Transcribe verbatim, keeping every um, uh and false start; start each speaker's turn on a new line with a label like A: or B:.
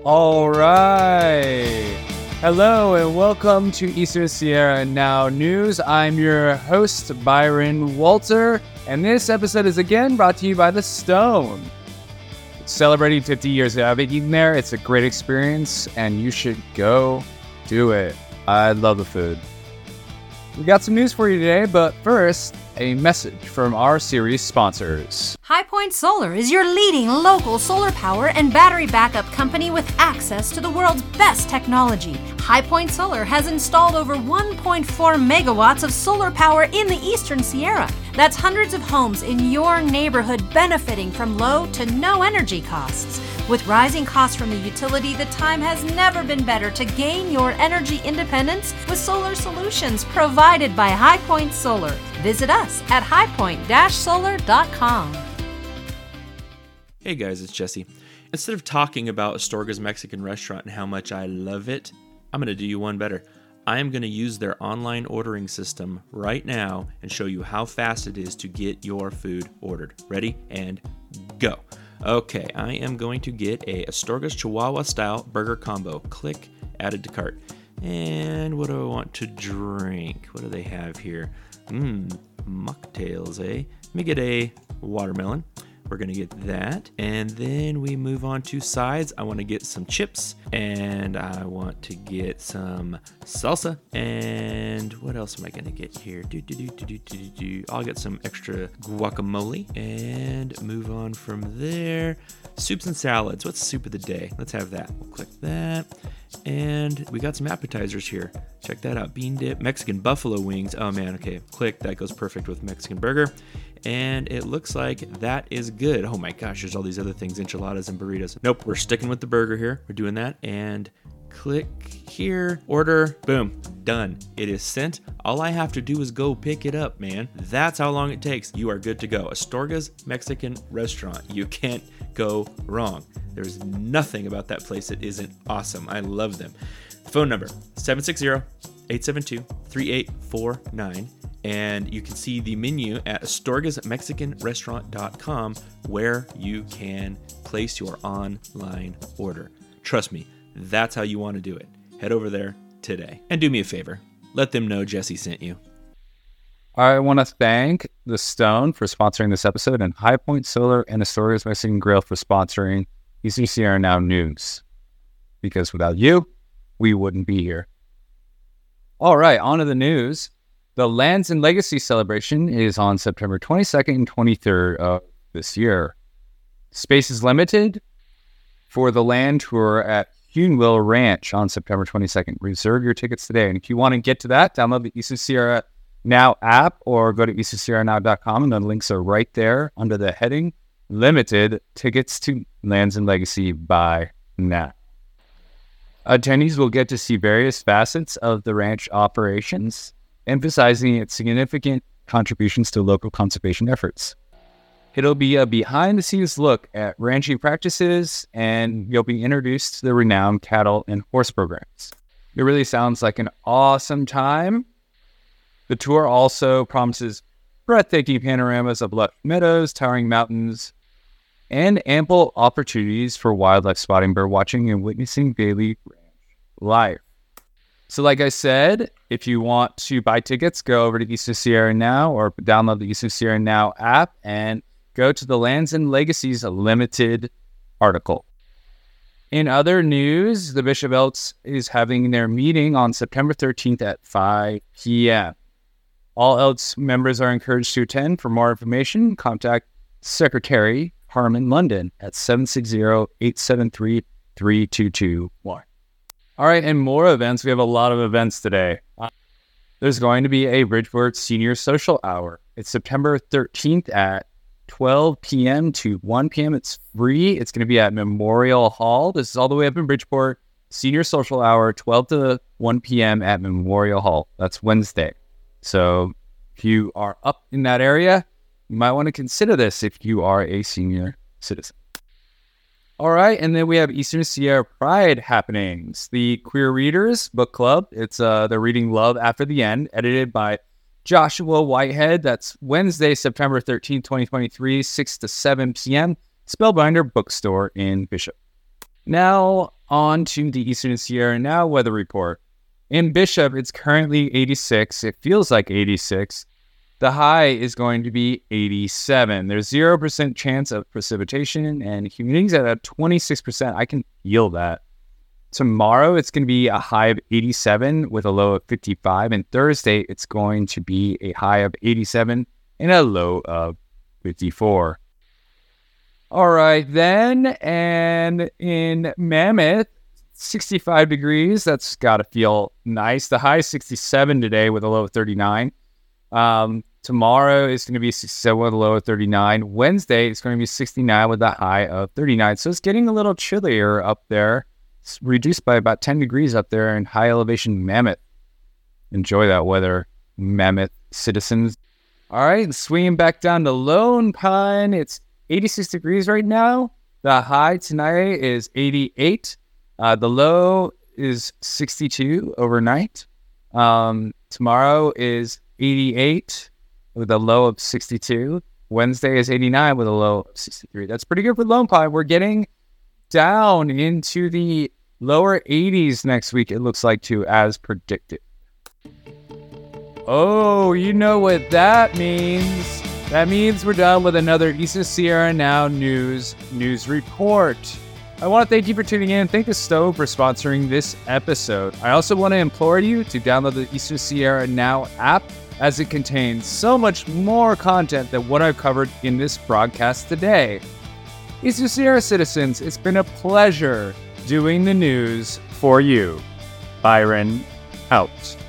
A: All right. Hello and welcome to Eastern Sierra Now News. I'm your host, Byron Walter, and this episode is again brought to you by The Stone. It's celebrating fifty years of eating there. It's a great experience, and you should go do it. I love the food. We got some news for you today, but first, a message from our series sponsors.
B: High Point Solar is your leading local solar power and battery backup company with access to the world's best technology. High Point Solar has installed over one point four megawatts of solar power in the Eastern Sierra. That's hundreds of homes in your neighborhood benefiting from low to no energy costs. With rising costs from the utility, the time has never been better to gain your energy independence with solar solutions provided by High Point Solar. Visit us at high point dash solar dot com.
C: Hey guys, it's Jesse. Instead of talking about Astorga's Mexican restaurant and how much I love it, I'm going to do you one better. I am going to use their online ordering system right now and show you how fast it is to get your food ordered. Ready? And go. Okay, I am going to get a Astorga's Chihuahua style burger combo. Click, added to cart. And what do I want to drink? What do they have here? Mmm, mocktails, eh? Let me get a watermelon. We're going to get that. And then we move on to sides. I want to get some chips. And I want to get some salsa. And what else am I going to get here? Do, do, do, do, do, do, do. I'll get some extra guacamole. And move on from there. Soups and salads. What's soup of the day? Let's have that. We'll click that. And we got some appetizers here. Check that out. Bean dip, Mexican buffalo wings. Oh man, okay. Click. That goes perfect with Mexican burger. And it looks like that is good. Oh my gosh, there's all these other things, enchiladas and burritos. Nope, we're sticking with the burger here. We're doing that. And click here, order, boom, done. It is sent. All I have to do is go pick it up, man. That's how long it takes. You are good to go. Astorga's Mexican restaurant. You can't go wrong. There's nothing about that place that isn't awesome. I love them. Phone number, seven six zero, eight seven two, three eight four nine. And you can see the menu at astorgas mexican restaurant dot com where you can place your online order. Trust me, that's how you want to do it. Head over there today. And do me a favor, let them know Jesse sent you.
A: I want to thank The Stone for sponsoring this episode and High Point Solar and Astorga's Mexican Grill for sponsoring Eastern Sierra Now News. Because without you, we wouldn't be here. All right, on to the news. The Lands and Legacy celebration is on September twenty-second and twenty-third of this year. Space is limited for the land tour at Huneville Ranch on September twenty-second. Reserve your tickets today. And if you want to get to that, download the Eastern Sierra Now app or go to eastern sierra now dot com, and the links are right there under the heading Limited Tickets to Lands and Legacy by now. Attendees will get to see various facets of the ranch operations, emphasizing its significant contributions to local conservation efforts. It'll be a behind-the-scenes look at ranching practices, and you'll be introduced to the renowned cattle and horse programs. It really sounds like an awesome time. The tour also promises breathtaking panoramas of lush meadows, towering mountains, and ample opportunities for wildlife spotting, bird watching, and witnessing daily ranch life. So like I said, if you want to buy tickets, go over to Eastern Sierra Now or download the Eastern Sierra Now app and go to the Lands and Legacies Limited article. In other news, the Bishop Elks is having their meeting on September thirteenth at five p.m. All Elks members are encouraged to attend. For more information, contact Secretary Harmon London at seven six zero, eight seven three, three two two one. All right, and more events. We have a lot of events today. Uh, there's going to be a Bridgeport Senior Social Hour. It's September thirteenth at twelve p.m. to one p.m. It's free. It's going to be at Memorial Hall. This is all the way up in Bridgeport. Senior Social Hour, twelve to one p.m. at Memorial Hall. That's Wednesday. So if you are up in that area, you might want to consider this if you are a senior citizen. All right, and then we have Eastern Sierra Pride happenings. The Queer Readers Book Club. It's uh, they're reading Love After the End, edited by Joshua Whitehead. That's Wednesday, September thirteenth, twenty twenty-three, six to seven p.m. Spellbinder Bookstore in Bishop. Now, on to the Eastern Sierra Now weather report. In Bishop, it's currently eighty-six. It feels like eighty-six. The high is going to be eighty-seven. There's zero percent chance of precipitation, and humidity's at twenty-six percent. I can feel that. Tomorrow, it's going to be a high of eighty-seven with a low of fifty-five. And Thursday, it's going to be a high of eighty-seven and a low of fifty-four. All right, then. And in Mammoth, sixty-five degrees. That's got to feel nice. The high is sixty-seven today with a low of thirty-nine. Um, tomorrow is going to be sixty-seven with a low of thirty-nine. Wednesday, it's going to be sixty-nine with a high of thirty-nine. So it's getting a little chillier up there. It's reduced by about ten degrees up there in high elevation Mammoth. Enjoy that weather, Mammoth citizens. All right, swinging back down to Lone Pine. It's eighty-six degrees right now. The high tonight is eighty-eight. Uh, the low is sixty-two overnight. Um, tomorrow is eighty-eight with a low of sixty-two. Wednesday is eighty-nine with a low of sixty-three. That's pretty good for Lone Pine. We're getting down into the lower eighties next week, it looks like, too, as predicted. Oh, you know what that means. That means we're done with another Eastern Sierra Now News News Report. I want to thank you for tuning in. Thank the Stove for sponsoring this episode. I also want to implore you to download the Eastern Sierra Now app, as it contains so much more content than what I've covered in this broadcast today. Eastern Sierra citizens, it's been a pleasure doing the news for you. Byron, out.